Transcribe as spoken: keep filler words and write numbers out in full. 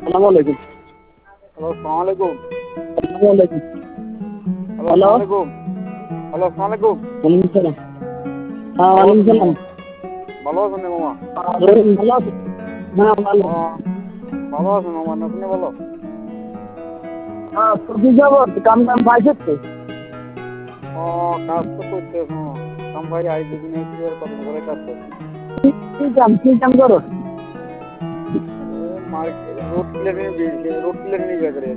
আসসালামু আলাইকুম। হ্যালো, আসসালামু আলাইকুম। আসসালামু আলাইকুম। Hello, hello. আসসালামু আলাইকুম। হ্যালো, আসসালামু আলাইকুম। ওয়ালাইকুম সালাম। হ্যাঁ, ভালো ওয়ালাইকুম আছেন সালাম। মামা? ভালো আছেন রে মামা? রহিম ভালো আছেন? হ্যাঁ, ভালো। ও, ভালো আছেন মামা? না তুমি বলো? হ্যাঁ, প্রতি যাবত কাম টাম পাইছে তো? ও, কাজ তো করতেছে মামা। কাম ভাই আই দুদিন এই কি আর কদিন ধরে কাজ করছি। কি কি কাম কি কাম করো? Market road clearing road clearing করি।